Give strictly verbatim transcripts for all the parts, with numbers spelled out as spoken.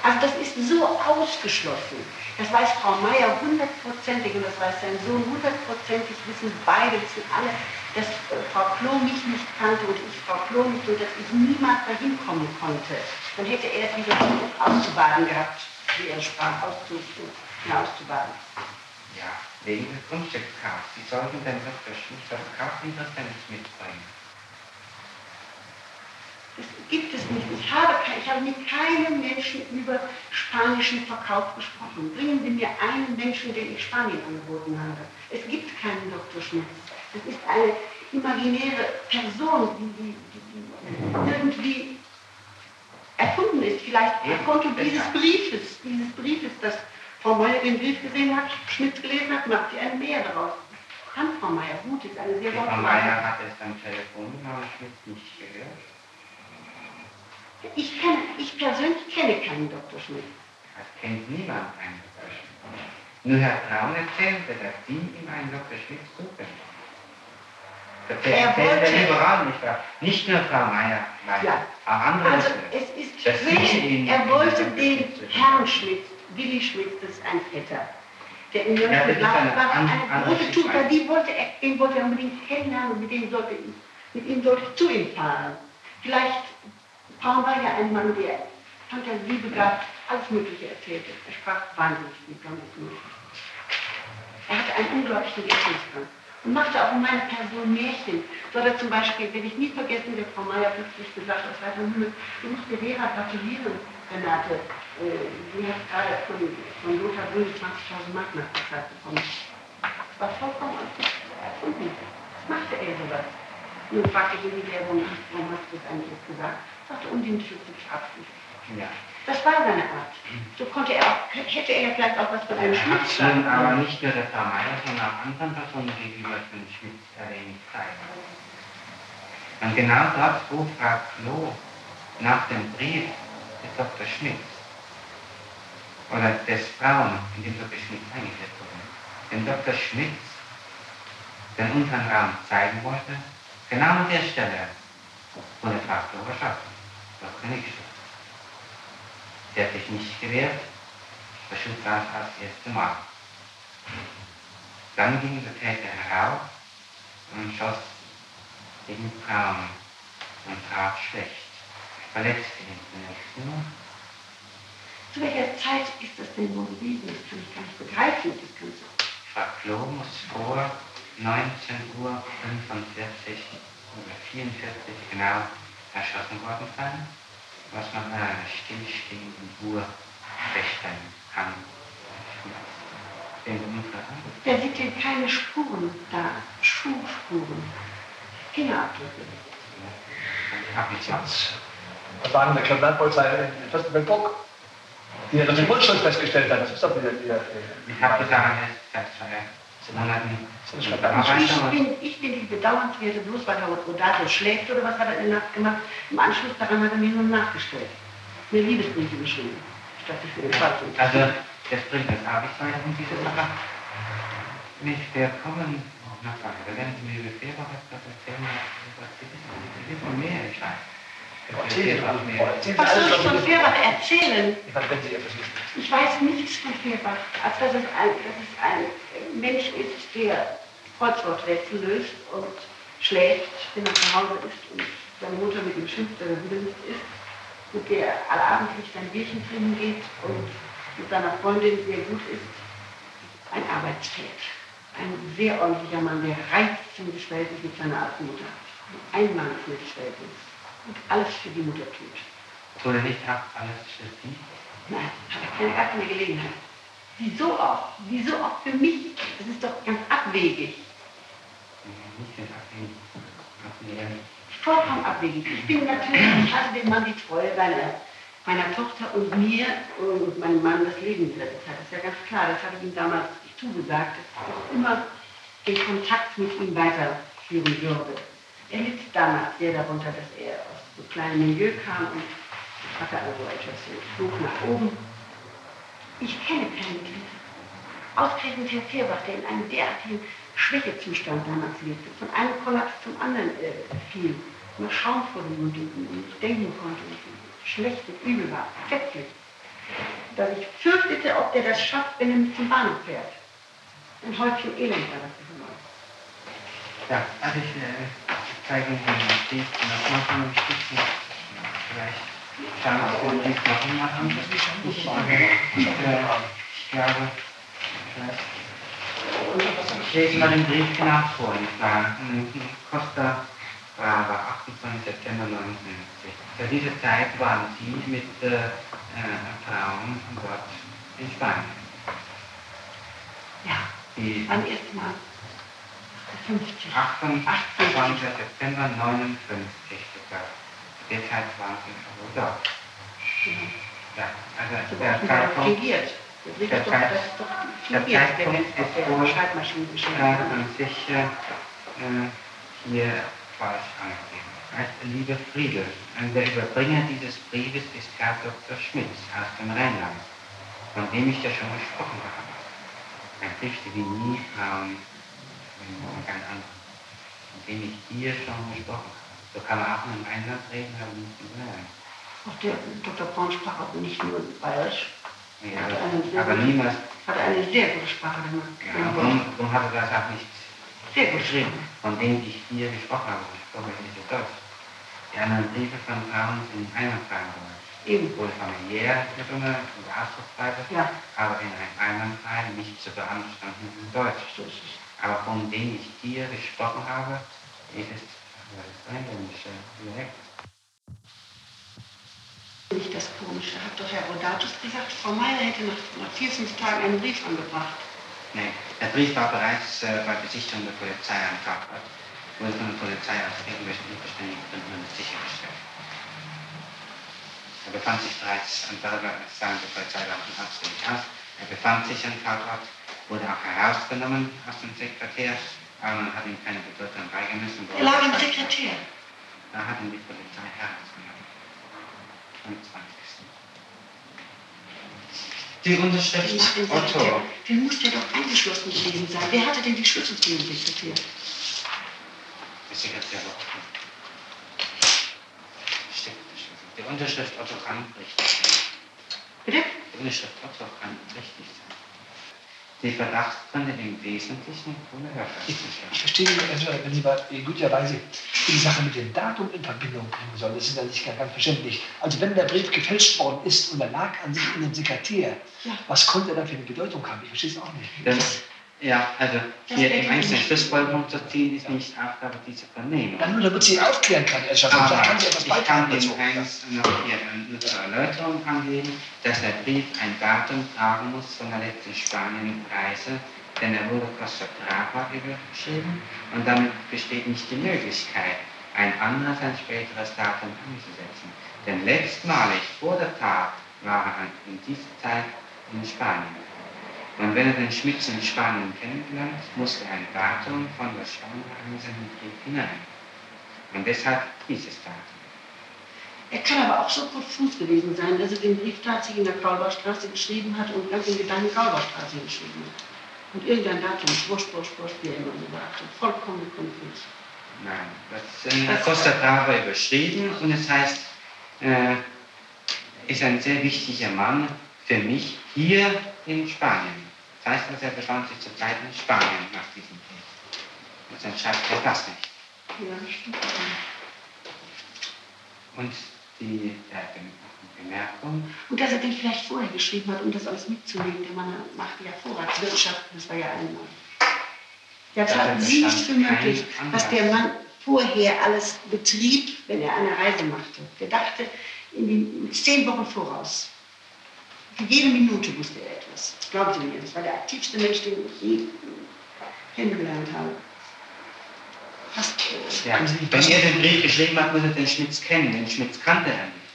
Also das ist so ausgeschlossen. Das weiß Frau Meier hundertprozentig und das weiß sein Sohn hundertprozentig, wissen beide, wissen alle, dass äh, Frau Klo mich nicht kannte und ich Frau Klo nicht und dass ich niemals dahin kommen konnte. Dann hätte er die Versuchung auszubaden gehabt, wie er sprach, auszu, ja, auszubaden. Ja, wegen des Grundstückskaufs. Sie sollten den Doktor Schmidt das Kaufinteresse nicht mitbringen. Das gibt es nicht. Ich habe, ich habe mit keinem Menschen über spanischen Verkauf gesprochen. Bringen Sie mir einen Menschen, den ich Spanien angeboten habe. Es gibt keinen Doktor Schmidt. Das ist eine imaginäre Person, die, die, die irgendwie erfunden ist. Vielleicht aufgrund dieses Briefes, dieses Briefes, dass Frau Meier den Brief gesehen hat, Schmidt gelesen hat, macht sie ein Mehr daraus. Kann Frau Meier, gut, ist eine sehr Frau Meier hat es am Telefon, aber Schmidt nicht gehört. Ich, kenne, ich persönlich kenne keinen Doktor Schmidt. Das kennt niemand einen Doktor Schmidt. Nur Herr Braun erzählte, dass Sie ihm einen Doktor Schmidt suchen. Das erzählt er überall nicht wahr? Nicht nur Frau Meier, nein, ja. Auch andere. Also es ist schwer. Er wollte den Herrn Schmidt, Willi Schmidt, das ist ein Vetter, der in Mönchengladbach war, eine, eine große Tutor, die wollte er, den wollte er unbedingt kennenlernen und mit dem sollte ich, mit ihm sollte ich zu ihm fahren. Vielleicht Braun war ja ein Mann, der fantasiebegabt alles Mögliche erzählte. Er sprach wahnsinnig viel, ganz möglich. Er hatte einen unglaublichen Gedächtnisdrang und machte auch in meiner Person Märchen. So hat er zum Beispiel, werde ich nie vergessen, der Frau Meier plötzlich gesagt, aus heiterem Himmel, du musst der Vera gratulieren, Renate. Äh, sie hat gerade von, von Lothar Brühl zwanzigtausend Mark nachgezahlt bekommen. Das war vollkommen erfunden. Was machte er sowas? Nun fragte ich ihn, warum hast du das eigentlich jetzt gesagt? Sagte undienstlich Absicht. Ja. Das war seine Art. So konnte er auch, hätte er ja vielleicht auch was von einem Schmidt sagen. Aber nicht nur der Frau Meier, sondern auch anderen Personen gegenüber von Schmidt erwähnt sein. Und genau dort, wo Frau Klo nach dem Brief des Doktor Schmidts oder des Frauen, in dem Doktor Schmidt eingesetzt wurde, dem Doktor Schmidt den unteren Raum zeigen wollte, genau an der Stelle, wo der Frau Klo erschossen, das Königstraße. Der hat sich nicht gewehrt, verschütt das als erste Mal. Dann ging der Täter heraus und schoss gegen Frauen und traf schlecht, verletzte ihn zunächst nur. Zu welcher Zeit ist das denn wohl gewesen? Das kann ich gar nicht begreifen, das Ganze. Frau Klo muss vor neunzehn Uhr fünfundvierzig oder vierundvierzig genau erschossen worden sein, was man bei einer stillstehenden Uhr feststellen kann. Der sieht hier keine Spuren da, Schuhspuren, Fingerabdrücke. Abizans. Das war eine der Kriminalpolizei in Fürstenfeldbruck, die ja den Grundschuld festgestellt hat. Das ist doch wieder die. Ich habe gesagt, seit zwei Monaten. Ich bin, ich bin die Bedauernswerte, bloß weil Herr Rodato schläft oder was hat er in der Nacht gemacht. Im Anschluss daran hat er mir nur nachgestellt. Mir Liebesbriefe geschrieben, statt ich für den Fall zu. Also, das bringt das Abizans in diese Sache. Nicht wir kommen nach Hause. Wenn Sie mir Befehl was erzählen, was Sie wissen, Sie wissen mehr, ich weiß. Was soll ich von Fehrbach erzählen? Ich weiß nichts von Fehrbach, als dass es ein, dass es ein Mensch ist, der Kreuzworträtsel löst und schläft, wenn er zu Hause ist und seine Mutter mit ihm schimpft, dass er wieder nicht ist, und der allabendlich sein Bierchen trinken geht und mit seiner Freundin sehr gut ist. Ein Arbeitspferd. Ein sehr ordentlicher Mann, der reizendes Verhältnis mit seiner alten Mutter hat. Ein einmaliges Verhältnis. Und alles für die Mutter tut. Tut er nicht auch alles für Sie? Nein, hat er keine, gar keine Gelegenheit. Wieso auch? Wieso auch für mich? Das ist doch ganz abwegig. Nicht ganz abwegig. Vollkommen abwegig. Ich bin natürlich, ich hatte dem Mann die Treue seiner, meiner Tochter und mir und meinem Mann das Leben gerettet hat. Das ist ja ganz klar, das habe ich ihm damals zugesagt, dass ich auch immer den Kontakt mit ihm weiterführen würde. Er litt damals sehr darunter, dass er aus so einem kleinen Milieu kam und hatte also etwas so Flug nach oben. Ich kenne keinen Mitglied. Ausgerechnet Herr Fehrbach, der in einem derartigen Schwächezustand damals lebte, von einem Kollaps zum anderen äh, fiel, nur Schaum vor dem Mund und nicht denken konnte, und schlecht und übel war, fettlich. dass ich fürchtete, ob der das schafft, wenn er mit zum Bahnhof fährt. Ein Häufchen Elend war das für mich. Ja, also ich äh, zeige Ihnen den Brief nochmal von dem Stützen. Vielleicht schauen wir uns den Brief noch einmal an. Ich, äh, ich glaube, vielleicht. Ich lese mal den Brief genau vor. Ich war Costa Brava, achtundzwanzigster September neunzehnhundertneunundfünfzig. Zu dieser Zeit waren Sie mit äh, Frauen dort in Spanien. Ja, die beim ersten Mal. achtundzwanzigster September neunundfünfzig sogar. Derzeit waren Sie also dort. Ja, also der Zeitpunkt, der Zeitpunkt, der Zeitpunkt ist wohl äh, an sich äh, hier falsch angegeben. Heißt, liebe Friedel, der Überbringer dieses Briefes ist Herr Doktor Schmitz aus dem Rheinland, von dem ich ja schon gesprochen habe. Ein Brief, wie nie Frauen, ähm, kein anderer, von dem ich hier schon gesprochen habe. So kann man auch nur im Rheinland reden, aber nicht im Rheinland. Auch der Doktor Braun sprach auch nicht nur Bayerisch. Ja, aber niemals. Hat eine sehr gute Sprache gemacht. Ja, warum, warum hat er das auch nicht sehr gut geschrieben? Von denen ich hier gesprochen habe, gesprochen ich nicht Deutsch. Die anderen Briefe von Frauen sind einwandfrei Deutsch. Eben. Wohl familiär und Ausdrucksweise, ja. aber in einem einwandfrei, nicht zu beanstandenden Deutsch. Aber von denen ich hier gesprochen habe, ist es das rheinländische Dialekt. Nicht das Komische. Hat doch Herr Rodatus gesagt, Frau Meier hätte nach, nach vier, fünf Tagen einen Brief angebracht. Nein, der Brief war bereits äh, bei Besichtigung der Polizei am Tatort. Wurde von der Polizei aus irgendwelchen unverständlichen Gründen nicht sichergestellt. Er befand sich bereits am Tatort, sagen die Polizeibeamten absolut aus. Er befand sich am Tatort, wurde auch herausgenommen aus dem Sekretär, aber man hat ihm keine Bedeutung beigemessen. Er lag im Sekretär. Da hat ihn die Polizei herausgenommen. Am zwanzigsten Die Unterschrift Otto. Den muss der doch eingeschlossen gewesen sein. Wer hatte denn die Schlüssel zu dem Sekretär? Der Sekretär war Otto. Stimmt, der Schlüssel. Die Unterschrift Otto kann richtig sein. Bitte? Die Unterschrift Otto kann richtig sein. Die Verdachtsgründe im Wesentlichen Ich, ich verstehe nicht, also, wenn Sie mal guterweise die Sache mit dem Datum in Verbindung bringen sollen. Das ist ja nicht ganz verständlich. Also wenn der Brief gefälscht worden ist und er lag an sich in dem Sekretär, ja. Was konnte er da für eine Bedeutung haben? Ich verstehe es auch nicht. Das, ja, also hier im einzelnen Schlussfolgerung zu ziehen, ist nicht Aufgabe dieser Vernehmung. Dann nur, damit sie aufklären kann, Herr Schaffer. Aber kann sie etwas ich kann dazu. Ihnen eins noch hier eine zur Erläuterung angeben, dass der Brief ein Datum tragen muss von der letzten Spanienreise, denn er wurde Costa Brava überschrieben und damit besteht nicht die Möglichkeit, ein anderes, ein späteres Datum anzusetzen. Denn letztmalig vor der Tat war er in dieser Zeit in Spanien. Und wenn er den Schmitz in Spanien kennengelernt, musste ein Datum von der Spanienreise in den Brief hinein. Und deshalb dieses Datum. Er kann aber auch so konfus gewesen sein, dass er den Brief tatsächlich in der Kaulbachstraße geschrieben hat und ganz in Gedanken Kaulbachstraße geschrieben hat. Und irgendein Datum, wurscht, wurscht, wurscht, wie er immer so sagte, vollkommen konfus. Nein, das ist in Costa Brava überschrieben und es heißt, äh, ist ein sehr wichtiger Mann für mich hier in Spanien. Das heißt, dass er befand sich zur Zeit in Spanien nach diesem Brief. Und dann schreibt er das nicht. Ja, das stimmt. Und die äh, Bemerkung. Und dass er den vielleicht vorher geschrieben hat, um das alles mitzunehmen. Der Mann machte ja Vorratswirtschaft, das war ja ein Mann. Das hatten Sie nicht für möglich, was der Mann vorher alles betrieb, wenn er eine Reise machte. Der dachte in den zehn Wochen voraus. Für jede Minute wusste er etwas. Glauben Sie mir, das war der aktivste Mensch, den ich je kennengelernt habe. Fast, äh, ja. Wenn er den Brief geschrieben hat, muss er den Schmitz kennen. Den Schmitz kannte er nicht.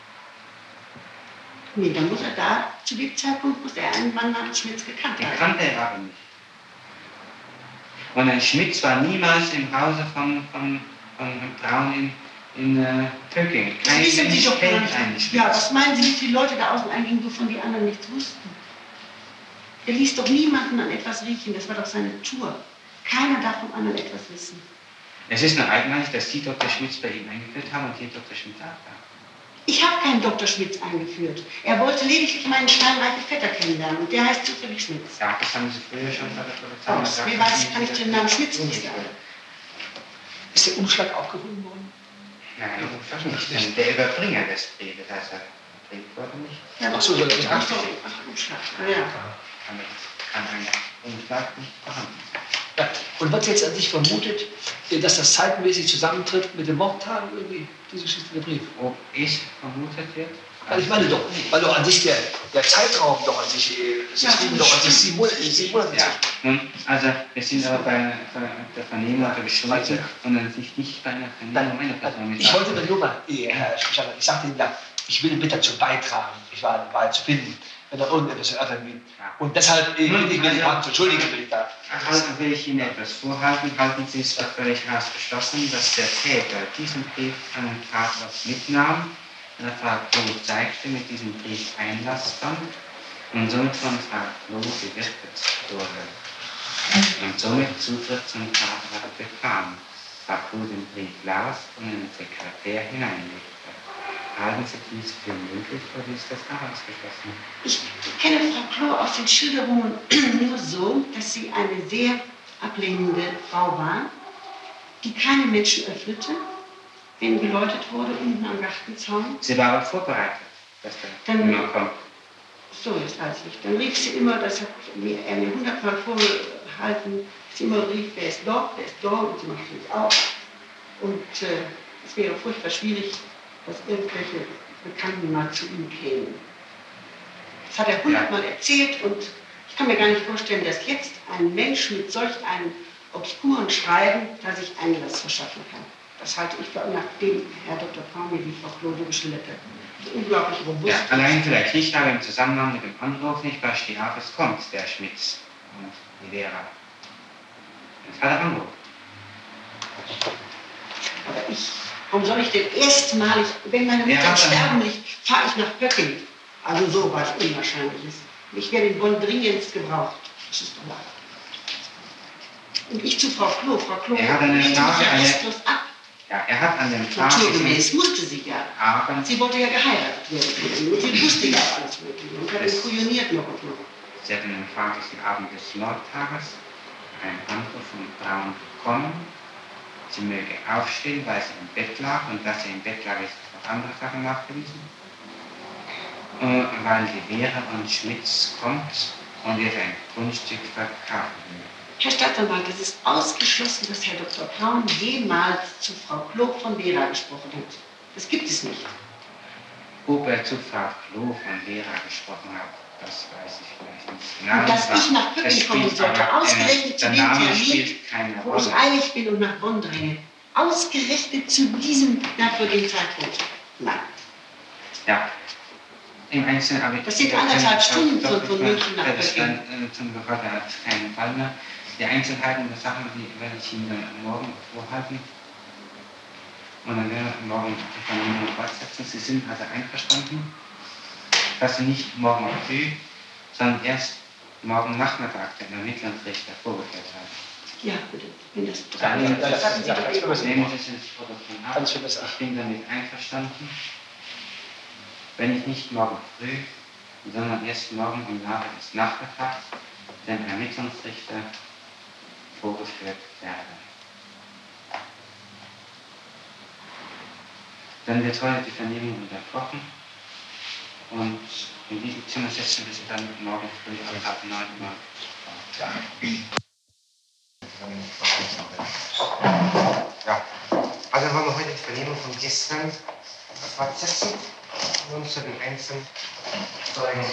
Nee, dann muss er da, zu dem Zeitpunkt muss er einen Mann namens Schmitz gekannt haben. Den kannte er aber nicht. Und ein Schmitz war niemals im Hause von, von, von Braun in, in äh, Töcking. Das wissen Sie doch gar nicht. Einen Schmitz. Ja, was meinen Sie, wie die Leute da außen eingingen, wovon die anderen nichts wussten? Er ließ doch niemanden an etwas riechen, das war doch seine Tour. Keiner darf vom anderen etwas wissen. Es ist nur eigenartig, dass Sie Doktor Schmitz bei ihm eingeführt haben und hier Doktor Schmitz auch war. Ich habe keinen Doktor Schmitz eingeführt. Er wollte lediglich meinen steinreichen Vetter kennenlernen und der heißt zufällig Schmitz. Ja, das haben Sie früher schon bei der Polizei gesagt. Wie weiß ich, kann ich den Namen Schmitz nicht sagen. Ist der Umschlag auch gefunden worden? Nein, der Umschlag nicht. nicht. Der Überbringer des Briefes, also der Brief wurde nicht. Ja, ach so, soll ich ach, so, ach, Umschlag. Ja. Damit kann ein Umschlag nicht vorhanden sein. Ja. Und wird jetzt an sich vermutet, dass das zeitmäßig zusammentritt mit dem Mordtagen irgendwie, diese Geschichte der Brief? Ob ich vermutet wird? Also ich meine doch, weil doch an sich der, der Zeitraum doch an sich, es ja, liegen doch an sich sieben Monate. Sieben Monate ja. Nun, also wir sind aber bei, bei der Vernehmung der Beschuldigten und an sich nicht bei einer Vernehmung meiner Person. Ich wollte nur mal, Herr Schaller, ich sagte Ihnen ja, ich will bitte dazu beitragen, ich war dabei zu finden, wenn da irgendetwas erörtern will. Und deshalb will ich mir die Hand entschuldigen, will ich da. Also will ich Ihnen etwas vorhalten. Halten Sie es für völlig ausgeschlossen, dass der Täter diesen Brief an den Tatort mitnahm, der Frau Klo zeigte, mit diesem Brief Einlass fand und somit von Frau Klo gewirkt wurde und somit Zutritt zum Tatort bekam. Frau Klo den Brief las und in den Sekretär hineinlegte. Halten Sie dies für möglich oder ist das ausgeschlossen? Ich kenne Frau Klo aus den Schilderungen nur so, dass sie eine sehr ablehnende Frau war, die keine Menschen öffnete, wenn geläutet wurde, unten am Gartenzaun. Sie war aber vorbereitet, dass der Dann, immer kommt. So, jetzt weiß ich. Dann rief sie immer, das hat er mir hundertmal vorgehalten, sie immer rief, wer ist dort, wer ist dort, und sie machte mich auf. Und äh, es wäre furchtbar schwierig, dass irgendwelche Bekannten mal zu ihm kämen. Das hat er hundertmal erzählt und ich kann mir gar nicht vorstellen, dass jetzt ein Mensch mit solch einem obskuren Schreiben da sich Einlass verschaffen kann. Das halte ich für, nachdem Herr Doktor Braun mir die Frau Klode geschildert hat, unglaublich robust. Ja, allein vielleicht nicht, aber im Zusammenhang mit dem Anruf nicht, weil steht auf, es kommt, der Schmitz und die Vera. Das hat er angerufen. Aber ich, warum soll ich denn erstmalig, wenn meine Mutter im Sterben liegt, fahre ich nach Pöcking. Also so was Unwahrscheinliches. Ich werde in Bonn dringendst gebraucht. Das ist doch wahr. Und ich zu Frau Klo. Frau Klo er hat eine Frage, eine, ab. Ja, er hat an dem Tag... Naturgemäß musste sie ja. Aber sie wollte ja geheiratet werden. Und sie wusste ja alles Mögliche. Und hat es kujoniert noch und noch. Sie hat an dem fraglichen Abend des Mordtages einen Anruf von Braun bekommen. Sie möge aufstehen, weil sie im Bett lag. Und dass sie im Bett lag, ist auf andere Sachen nachgewiesen. Und weil die Vera und Schmitz kommt und ihr ein Grundstück verkaufen will. Herr Staatsanwalt, es ist ausgeschlossen, dass Herr Doktor Braun jemals zu Frau Klo von Vera gesprochen hat. Das gibt es nicht. Ob er zu Frau Klo von Vera gesprochen hat, das weiß ich vielleicht nicht genau. Und dass ich nach Pöcking kommen sollte, ausgerechnet zu dem Termin, wo ich eilig bin und nach Bonn dränge. Ausgerechnet zu diesem merkwürdigen Zeitpunkt. Nein. Ja. Im Einzelnen, aber das sind anderthalb Stunden von, von München nach Pöcking. Zum Gehört hat keinen Fall mehr. Die Einzelheiten der Sachen, die werde ich Ihnen dann morgen vorhalten. Und dann werden wir morgen die Vernehmung fortsetzen. Sie sind also einverstanden, dass Sie nicht morgen früh, sondern erst morgen Nachmittag den Ermittlungsrichter vorgeführt haben. Ja, bitte. Wenn das dann nehmen das, das, das, ja, das, das nehmen Sie es ins Protokoll ab. Ich bin damit einverstanden, wenn ich nicht morgen früh, sondern erst morgen im Laufe des Nachmittags den Ermittlungsrichter vorgeführt werde. Dann wird heute die Vernehmung unterbrochen und in diesem Zimmer setzen wir sie dann morgen früh um halb neun Uhr. Ja. Ja, also wollen wir heute die Vernehmung von gestern fortsetzen. Nun zu den einzelnen Zeugen.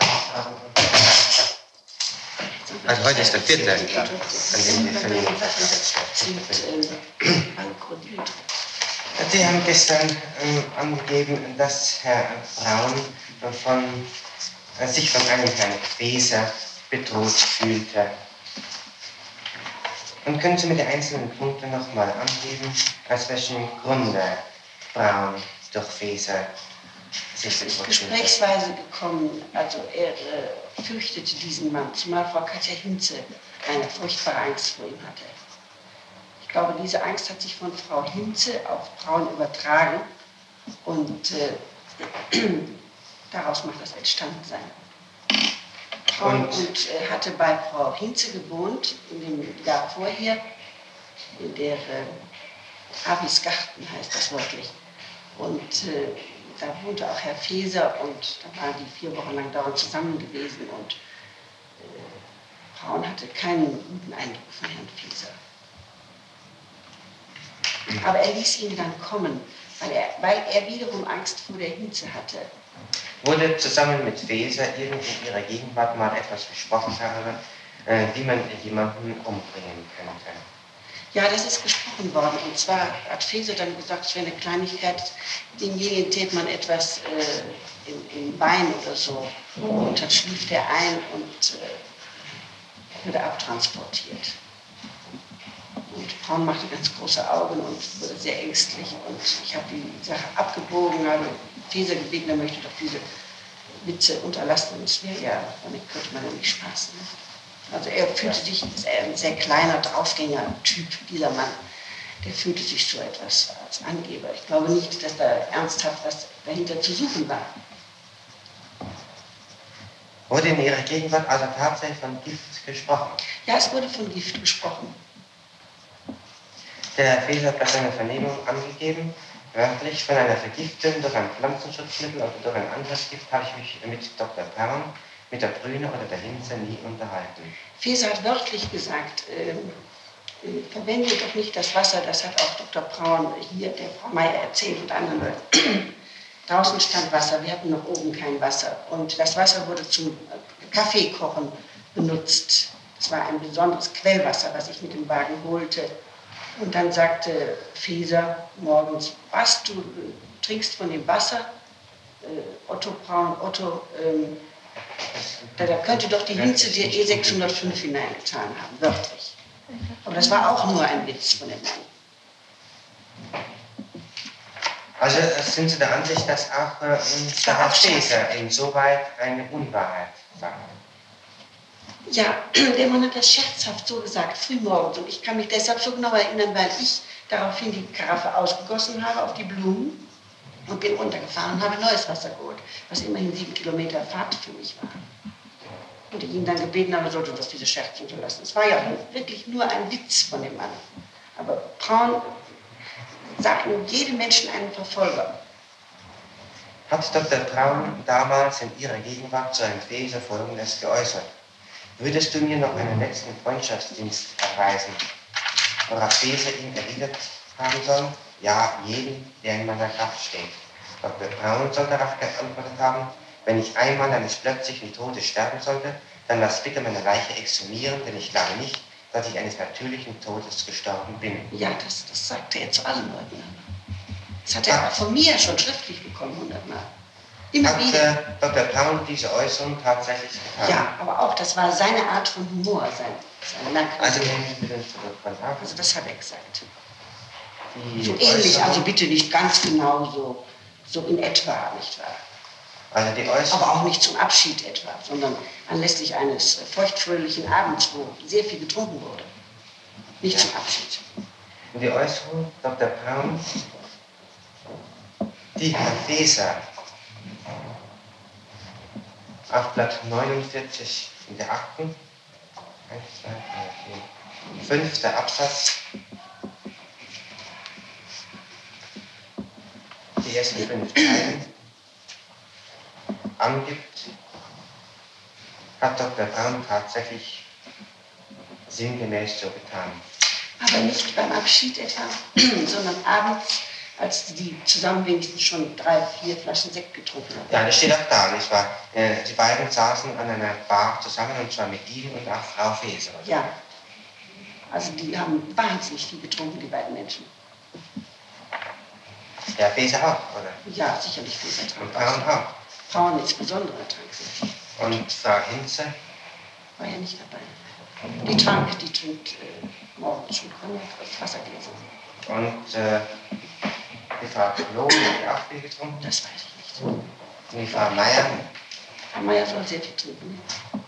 Also heute ist der vierte, an dem die Vernehmung stattfindet. Sie haben gestern ähm, angegeben, dass Herr Braun von, äh, sich von einem Herrn Feser bedroht fühlte. Und können Sie mir die einzelnen Punkte nochmal angeben, aus welchem Grunde Braun durch Feser sich bedroht fühlte? Gesprächsweise gekommen, also er äh, fürchtete diesen Mann, zumal Frau Katja Hinze eine furchtbare Angst vor ihm hatte. Ich glaube, diese Angst hat sich von Frau Hinze auf Braun übertragen und äh, Daraus mag das entstanden sein. Und, und äh, hatte bei Frau Hinze gewohnt, in dem Jahr vorher, in der äh, Avis Garten heißt das wörtlich. Und äh, da wohnte auch Herr Feser und da waren die vier Wochen lang dauernd zusammen gewesen und äh, Braun hatte keinen guten Eindruck von Herrn Feser. Aber er ließ ihn dann kommen, weil er, weil er wiederum Angst vor der Hinze hatte. Wurde zusammen mit Feser irgend in ihrer Gegenwart mal etwas besprochen, äh, wie man jemanden umbringen könnte? Ja, das ist gesprochen worden. Und zwar hat Feser dann gesagt, es wäre eine Kleinigkeit, demjenigen tät man etwas äh, im, im Bein oder so. Und dann schlief der ein und äh, wurde abtransportiert. Und Braun machte ganz große Augen und wurde sehr ängstlich. Und ich habe die Sache abgebogen, habe Feser gebeten, er möchte doch diese Witze unterlassen. Und es wäre ja, damit könnte man ja nicht spaßen. Also er fühlte sich, ist ein sehr kleiner Draufgänger-Typ, dieser Mann. Der fühlte sich so etwas als Angeber. Ich glaube nicht, dass da ernsthaft was dahinter zu suchen war. Wurde in Ihrer Gegenwart also tatsächlich von Gift gesprochen? Ja, es wurde von Gift gesprochen. Der Herr Feser hat bei seiner Vernehmung angegeben, wörtlich, von einer Vergiftung durch ein Pflanzenschutzmittel oder durch ein anderes Gift habe ich mich mit Doktor Braun, mit der Brüne oder der Hinze nie unterhalten. Feser hat wörtlich gesagt, äh, äh, verwende doch nicht das Wasser, das hat auch Doktor Braun hier, der Frau Meier erzählt und anderen Leuten. Draußen stand Wasser, wir hatten noch oben kein Wasser. Und das Wasser wurde zum Kaffeekochen benutzt. Das war ein besonderes Quellwasser, was ich mit dem Wagen holte. Und dann sagte Feser morgens, was, du trinkst von dem Wasser? Äh, Otto Braun, Otto, ähm, da, da könnte doch die Hinze dir E sechshundertfünf hineingetan haben, wörtlich. Aber das war auch nur ein Witz von dem Mann. Also sind Sie der Ansicht, dass auch äh, der Herr Feser insoweit eine Unwahrheit sagt? Ja, der Mann hat das scherzhaft so gesagt, frühmorgens. Und ich kann mich deshalb so genau erinnern, weil ich daraufhin die Karaffe ausgegossen habe auf die Blumen und bin runtergefahren und habe neues Wasser geholt, was immerhin sieben Kilometer Fahrt für mich war. Und ich ihn dann gebeten habe, sollte doch diese Scherze unterlassen. Es war ja wirklich nur ein Witz von dem Mann. Aber Braun sagten jedem Menschen einen Verfolger. Hat Doktor Braun damals in Ihrer Gegenwart zu Herrn Feser Folgendes geäußert? Würdest du mir noch einen letzten Freundschaftsdienst erweisen? Worauf Feser ihm erwidert haben soll? Ja, jeden, der in meiner Kraft steht. Doktor Braun soll darauf geantwortet haben, wenn ich einmal eines plötzlichen Todes sterben sollte, dann lass bitte meine Leiche exhumieren, denn ich glaube nicht, dass ich eines natürlichen Todes gestorben bin. Ja, das, das sagte er zu allen Leuten. Das hat er auch von mir schon schriftlich bekommen, hundertmal. Immer Hat wieder. äh, Doktor Braun diese Äußerung tatsächlich getan? Ja, aber auch, das war seine Art von Humor, sein, seine Merkwürdigkeit. Also nehmen Sie den davon ab. Also das hat er gesagt. Die So ähnlich, Äußerung- also bitte nicht ganz genau so, so in etwa, nicht wahr? Also die Äußerung, Aber auch nicht zum Abschied etwa, sondern anlässlich eines feuchtfröhlichen Abends, wo sehr viel getrunken wurde. Nicht Ja. zum Abschied. die Äußerung Doktor Braun, die Herr Feser auf Blatt neunundvierzig in der Akten, eins, zwei, drei, vier, fünfter Absatz, die ersten fünf Zeilen angibt, hat Doktor Braun tatsächlich sinngemäß so getan. Aber nicht beim Abschied etwa, sondern abends, als die zusammen wenigstens schon drei, vier Flaschen Sekt getrunken haben. Ja, das steht auch da, nicht wahr? Äh, Die beiden saßen an einer Bar zusammen, und zwar mit ihm und auch Frau Feser. Ja, also die haben wahnsinnig viel getrunken, die beiden Menschen. Der Feser auch, oder? Ja, sicherlich viel Und vertragen. Braun auch. Frauen insbesondere trank sehr viel. Und Frau Hinze? War ja nicht dabei. Die trank, die trinkt äh, morgens schon Cognac aus Wassergläsern. Und äh, die Frau Klo, hat die auch viel getrunken? Das weiß ich nicht. Und die Frau Meier? Frau Meier soll sehr viel trinken.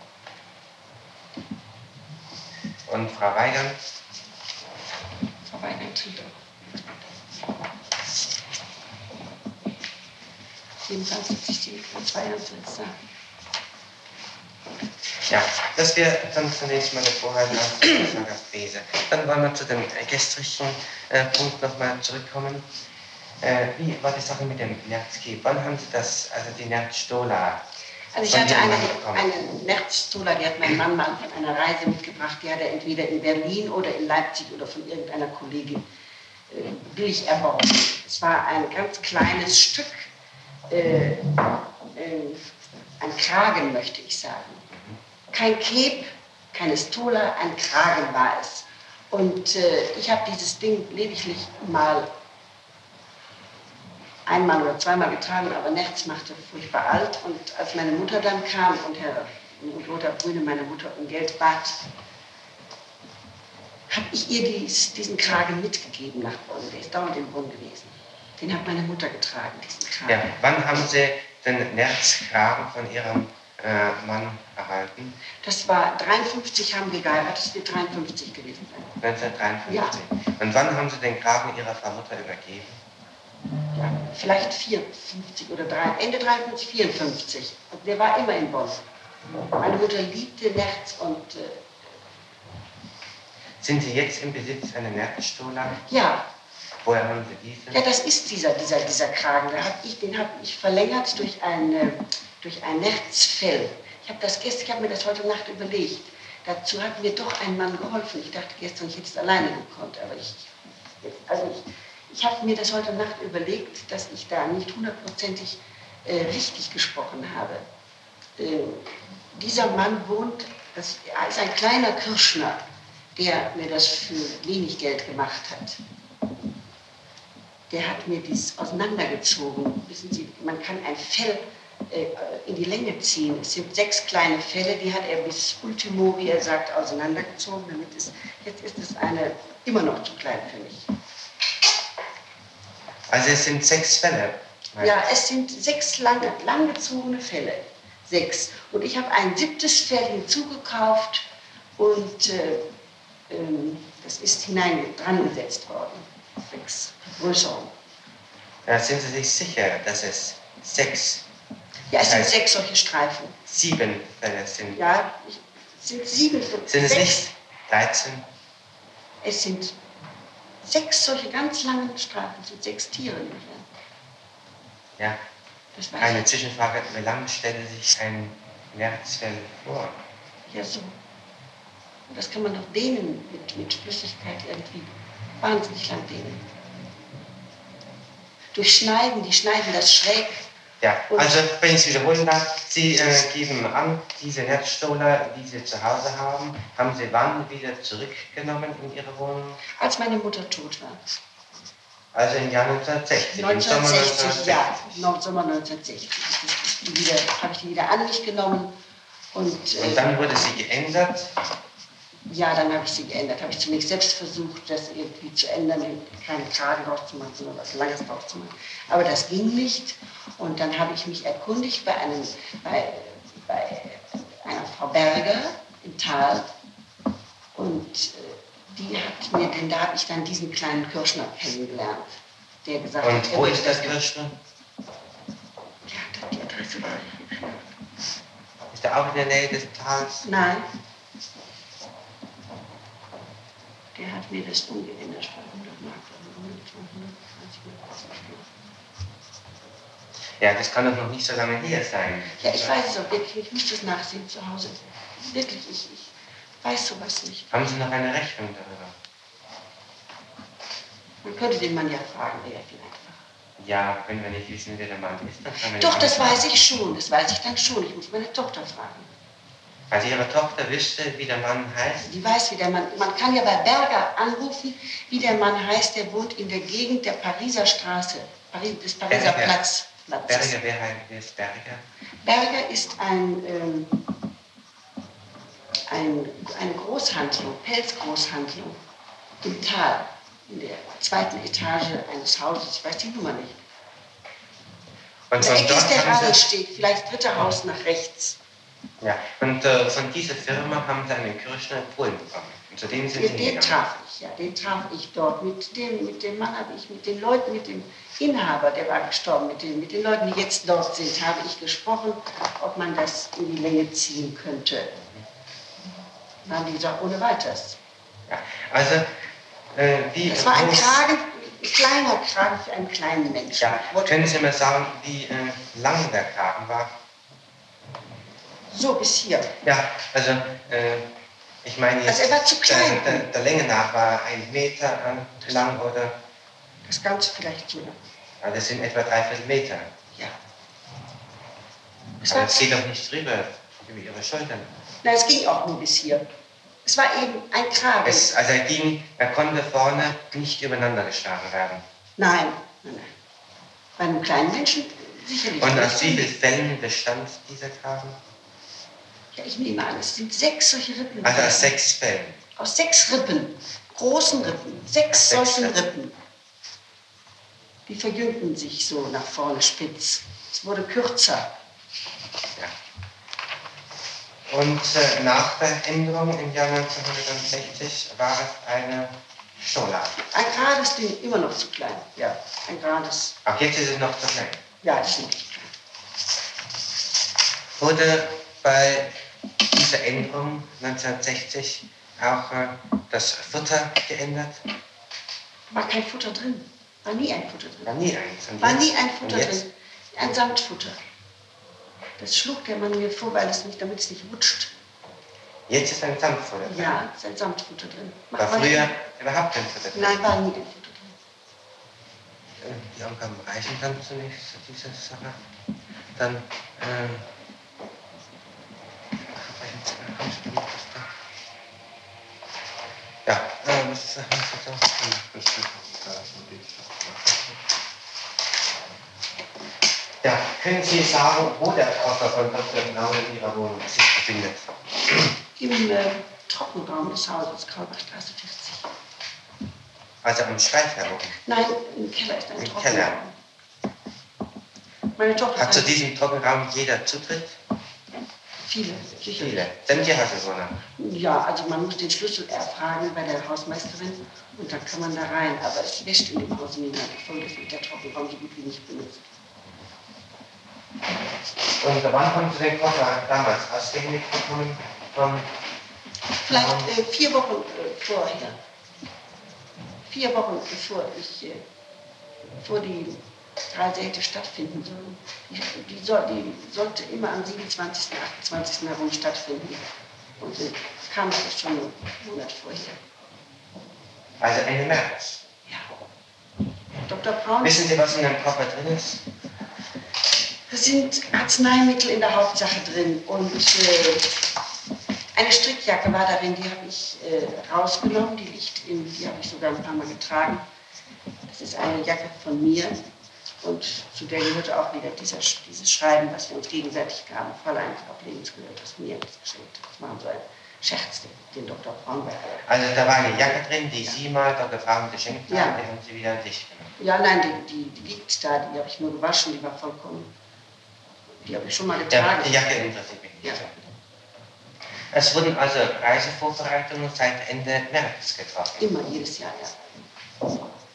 Und Frau Weigand? Frau Weigand trinkt auch. jedenfalls, als ich die vor zwei Jahren zuletzt sah. Ja, dass wir dann zunächst mal vorhalten auf Saga Frese. Dann wollen wir zu dem gestrigen äh, Punkt nochmal zurückkommen. Äh, wie war die Sache mit dem Nerzki? Wann haben Sie das, also die Nerzstola? Also ich hatte eine, eine Nerzstola, die hat mein Mann mal von einer Reise mitgebracht, die hat er entweder in Berlin oder in Leipzig oder von irgendeiner Kollegin äh, billig erworben. Es war ein ganz kleines Stück, äh, äh, ein Kragen, möchte ich sagen. Kein Cape, keine Stola, ein Kragen war es. Und äh, ich habe dieses Ding lediglich mal einmal oder zweimal getragen, aber Nerz machte furchtbar alt. Und als meine Mutter dann kam und Herr und Lothar Brüne, meine Mutter, um Geld bat, habe ich ihr dies, diesen Kragen mitgegeben nach Bonn. Der ist dauernd in Bonn gewesen. Den hat meine Mutter getragen, diesen Kragen. Ja, wann haben Sie den Nerzkragen von Ihrem äh, Mann erhalten? Das war dreiundfünfzig, haben wir geheiratet, das wird dreiundfünfzig gewesen sein. neunzehnhundertdreiundfünfzig? Ja. Und wann haben Sie den Kragen Ihrer Frau Mutter übergeben? Ja, vielleicht vierundfünfzig oder drei, Ende dreiundfünfzig, vierundfünfzig. Und der war immer in Bonn. Meine Mutter liebte Nerz und... Äh, Sind Sie jetzt im Besitz einer Nerzstola? ja. Woher haben Sie diese? Ja, das ist dieser, dieser, dieser Kragen. Da hab ich, den habe ich verlängert durch ein, äh, durch ein Nerzfell. Ich habe das gestern, ich habe mir das heute Nacht überlegt. Dazu hat mir doch ein Mann geholfen. Ich dachte gestern, ich hätte es alleine gekonnt, aber ich, also ich, ich habe mir das heute Nacht überlegt, dass ich da nicht hundertprozentig äh, richtig gesprochen habe. Äh, dieser Mann wohnt, das ist ein kleiner Kirschner, der mir das für wenig Geld gemacht hat. Der hat mir dies auseinandergezogen. Wissen Sie, man kann ein Fell äh, in die Länge ziehen. Es sind sechs kleine Felle, die hat er bis Ultimo, wie er sagt, auseinandergezogen. Damit es, jetzt ist es eine immer noch zu klein für mich. Also es sind sechs Felle? Ja, es sind sechs lange, langgezogene Felle. Sechs. Und ich habe ein siebtes Fell hinzugekauft und äh, ähm, das ist hinein dran gesetzt worden. Sechs Größerung. Ja, sind Sie sich sicher, dass es sechs, ja, es das sind heißt, sechs solche Streifen. sieben Fälle sind? Ja, es sind sieben. Sind es sechs. nicht dreizehn? Es sind sechs solche ganz langen Streifen, es sind sechs Tiere. Ja. Das weiß Eine ich. Zwischenfrage, wie lange stelle sich ein Nerzfell vor? Ja, so. Und das kann man doch dehnen mit, mit Flüssigkeit irgendwie. Wahnsinnig lang dehnen. Durch Schneiden, die schneiden das schräg. Ja, also wenn ich es wiederholen darf, Sie äh, geben an, diese Nerzstola, die Sie zu Hause haben, haben Sie wann wieder zurückgenommen in Ihre Wohnung? Als meine Mutter tot war. Also im Jahr neunzehnhundertsechzig, neunzehnhundertsechzig, im Sommer ja, im Sommer neunzehnhundertsechzig. Da habe ich die wieder an mich genommen. Und, äh, Und dann wurde sie geändert? Ja, dann habe ich sie geändert. Habe ich zunächst selbst versucht, das irgendwie zu ändern, keinen Kragen drauf zu machen, sondern was Langes drauf zu machen. Aber das ging nicht. Und dann habe ich mich erkundigt bei, einem, bei, bei einer Frau Berger im Tal. Und äh, die hat mir, denn da habe ich dann diesen kleinen Kirschner kennengelernt, der gesagt hat, und wo ist das Kirschner? Ja, die Adresse war ich. Ist er auch in der Nähe des Tals? Nein. Der hat mir das umgeändert bei hundert Mark, hundertzwanzig Mark. Ja, das kann doch noch nicht so lange her sein. Ja, ich weiß es auch wirklich, ich muss das nachsehen zu Hause. Wirklich, ich, ich weiß sowas nicht. Haben Sie noch eine Rechnung darüber? Man könnte den Mann ja fragen, wer viel einfacher. Ja, wenn wir nicht wissen, wer der Mann ist, dann kann man Doch, nicht das anfangen. weiß ich schon, das weiß ich dann schon. Ich muss meine Tochter fragen. Also Ihre Tochter wüsste, wie der Mann heißt? Die weiß, wie der Mann, man kann ja bei Berger anrufen, wie der Mann heißt, der wohnt in der Gegend der Pariser Straße, Paris, des Pariser Berger. Platz. Platzes. Berger, wer heißt, wer ist Berger? Berger ist ein, ähm, ein, eine Großhandlung, Pelzgroßhandlung im Tal, in der zweiten Etage eines Hauses, ich weiß die Nummer nicht. Und In der von Ecke ist der dort haben Sie, Radelsteg, vielleicht dritte Haus nach rechts. ja, und äh, von dieser Firma haben Sie einen Kirschner in Polen bekommen. Und zu dem sind Sie Den, den hingegangen. traf ich, Ja, den traf ich dort. Mit dem, mit dem Mann habe ich, mit den Leuten, mit dem Inhaber, der war gestorben, mit den, mit den Leuten, die jetzt dort sind, habe ich gesprochen, ob man das in die Länge ziehen könnte. Dann haben die gesagt, ohne weiteres. Ja, also, äh, wie... Das war ein Kragen, ein kleiner Kragen für einen kleinen Menschen. Ja, können Sie mir sagen, wie äh, lang der Kragen war? So bis hier. Ja, also, äh, ich meine jetzt... Also er war zu klein. Der, der, der Länge nach war ein Meter äh, lang oder... Das Ganze vielleicht so lang. Ja, das sind etwa dreiviertel Meter. Ja. Aber es geht doch nicht drüber, über Ihre Schultern. Nein, es ging auch nur bis hier. Es war eben ein Kragen. Es, also er ging, er konnte vorne nicht übereinander geschlagen werden. Nein, nein, nein. Bei einem kleinen Menschen sicherlich Und nicht. aus wie vielen Fällen bestand dieser Kragen? Ja, ich nehme an, es sind sechs solche Rippen. Also aus sechs Fällen. Aus sechs Rippen, großen Rippen, sechs Sechs solchen Rippen. Rippen. Die verjüngten sich so nach vorne spitz. Es wurde kürzer. Ja. Und äh, nach der Änderung im Jahr neunzehnhundertsechzig war es eine Stola. Ein gerades Ding, immer noch zu klein. Ja, ein gerades. Auch jetzt ist es noch zu klein. Ja, das ist nicht klein. Wurde bei dieser Änderung neunzehnhundertsechzig auch äh, das Futter geändert? War kein Futter drin. War nie ein Futter drin. War nie eins. Und War jetzt? nie ein Und Futter jetzt? drin. Ein Samtfutter. Das schlug der Mann mir vor, weil es nicht, damit es nicht rutscht. Jetzt ist ein Samtfutter drin. Ja, es ist ein Samtfutter drin. Macht War man früher nicht. überhaupt kein Futter drin? Nein, war nie ein Futter drin. Die Angaben reichen dann zunächst zu dieser Sache. Dann, ähm, ja, äh, was ist das? Ja, können Sie sagen, wo der Koffer von Doktor Braun in Ihrer Wohnung sich befindet? Im äh, Trockenraum des Hauses, Kaulbachstraße vierzig. Also am Schreif herum. Nein, im Keller ist ein Im Trockenraum. Keller. Meine Tochter Hat zu hat diesem Trockenraum jeder Zutritt? viele, sicherlich. Viele. Sämtliche Hausbewohner. Ja, also man muss den Schlüssel erfragen bei der Hausmeisterin und dann kann man da rein. Aber es wäscht in dem Haus niemand. Folgendes wird der Trockenraum so gut wie nicht benutzt. Und wann haben Sie den Koffer damals ausgehändigt bekommen? Von Vielleicht äh, vier Wochen äh, vorher. Vier Wochen bevor ich, äh, bevor die Reise hätte stattfinden sollen. Die, die, soll, die sollte immer am siebenundzwanzigsten, achtundzwanzigsten herum stattfinden. Und äh, kam das schon einen Monat vorher. Also Ende März. Ja. Doktor Braun. Wissen Sie, was in dem Koffer drin ist? Es sind Arzneimittel in der Hauptsache drin und äh, eine Strickjacke war darin, die habe ich äh, rausgenommen, die liegt in, die habe ich sogar ein paar Mal getragen. Das ist eine Jacke von mir und zu der gehörte auch wieder dieser, dieses Schreiben, was wir uns gegenseitig gaben. Fräulein auf Lebens gehört das mir das geschenkt. Das war so ein Scherz, den Doktor Braunberg. Also da war eine Jacke drin, die Sie mal Doktor Braun geschenkt haben, Ja. die haben Sie wieder an sich genommen. Ja, nein, die, die, die liegt da, die habe ich nur gewaschen, die war vollkommen. Die habe ich schon mal Ja, getragen. die Jacke interessiert mich nicht. Ja. Es wurden also Reisevorbereitungen seit Ende März getroffen. Immer, jedes Jahr, ja.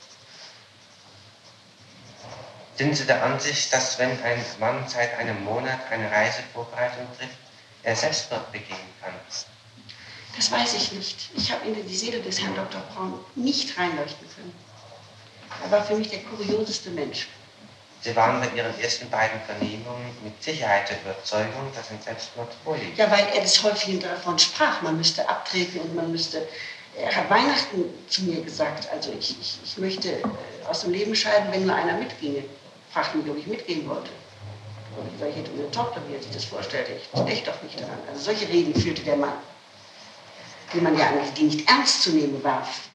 Sind Sie der Ansicht, dass wenn ein Mann seit einem Monat eine Reisevorbereitung trifft, er Selbstmord begehen kann? Das weiß ich nicht. Ich habe in die Seele des Herrn Doktor Braun nicht reinleuchten können. Er war für mich der kurioseste Mensch. Sie waren bei Ihren ersten beiden Vernehmungen mit Sicherheit der Überzeugung, dass ein Selbstmord vorliegt. Ja, weil er des Häufigen davon sprach, man müsste abtreten und man müsste... Er hat Weihnachten zu mir gesagt, also ich, ich, ich möchte äh, aus dem Leben scheiden, wenn nur einer mitginge. Fragte mich, ob ich mitgehen wollte. Und ich sage, ich hätte eine Tochter, wie er sich das vorstellte. Ich denke doch nicht daran. Also solche Reden führte der Mann, die man ja eigentlich die nicht ernst zu nehmen warf.